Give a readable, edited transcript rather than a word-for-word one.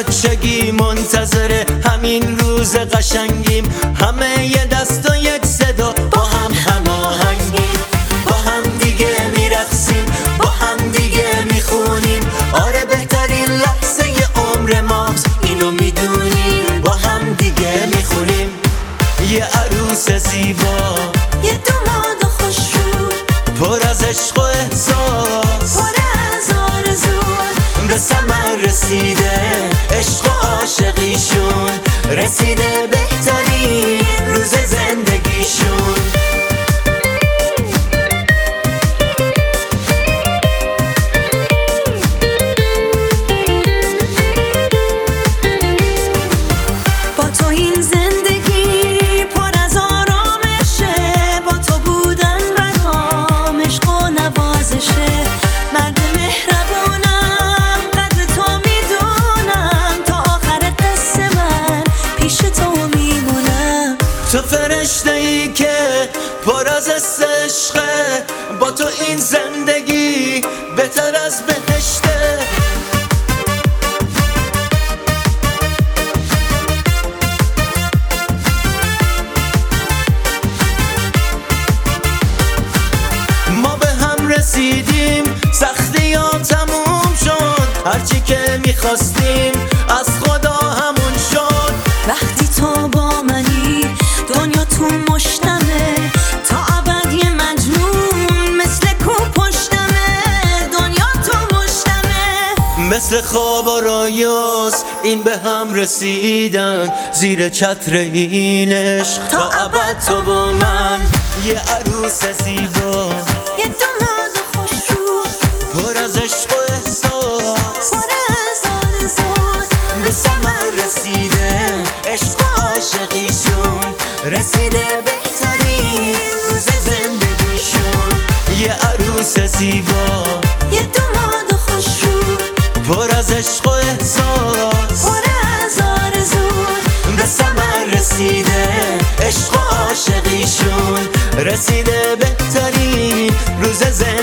بچگی منتظر همین روز قشنگیم، همه یه دست و یک صدا با هم هماهنگیم، با هم دیگه میرقصیم، با هم دیگه میخونیم. آره بهترین لحظه ی عمر ماست، اینو میدونیم. با هم دیگه میخونیم یه عروس زیبا، یه داماد خوشرو، پر از عشق و احساس، پر از آرزو. به ثمر رسیده عشق و عاشقیشون، رسیده بهترین روز زندگیشون. با تو این زندگی پر از آرامشه، با تو بودن برام عشق و نوازشه. مرد مهربونم، قدر تو میدونم، تا آخر قصه من پیش تو میمونم. تو فرشته ای که پر از عشقه، با تو این زندگی بهتر از بهشته. ما به هم رسیدیم، سختی ها تموم شد، هرچی که میخواستیم از خدا همون شد. وقتی تو با منی دنیا تو مشتمه، تا ابد یه مجنون مثل کو پشتمه. دنیا تو مشتمه، مثل خواب و رایاست این به هم رسیدن، زیر چتر این عشق تا ابد تو با من. یه عروس زیبا، یه داماد خوشرو، پر از عشق و احساس، پر از آرزو. به ثمر رسیده عشق و عاشقیشون، رسیده بهترین روز زندگیشون. یه عروس زیبا، یه داماد خوشرو، پر از عشق و احساس، پر از آرزو. به ثمر رسیده عشق و عاشقیشون، رسیده بهترین روز زندگیشون.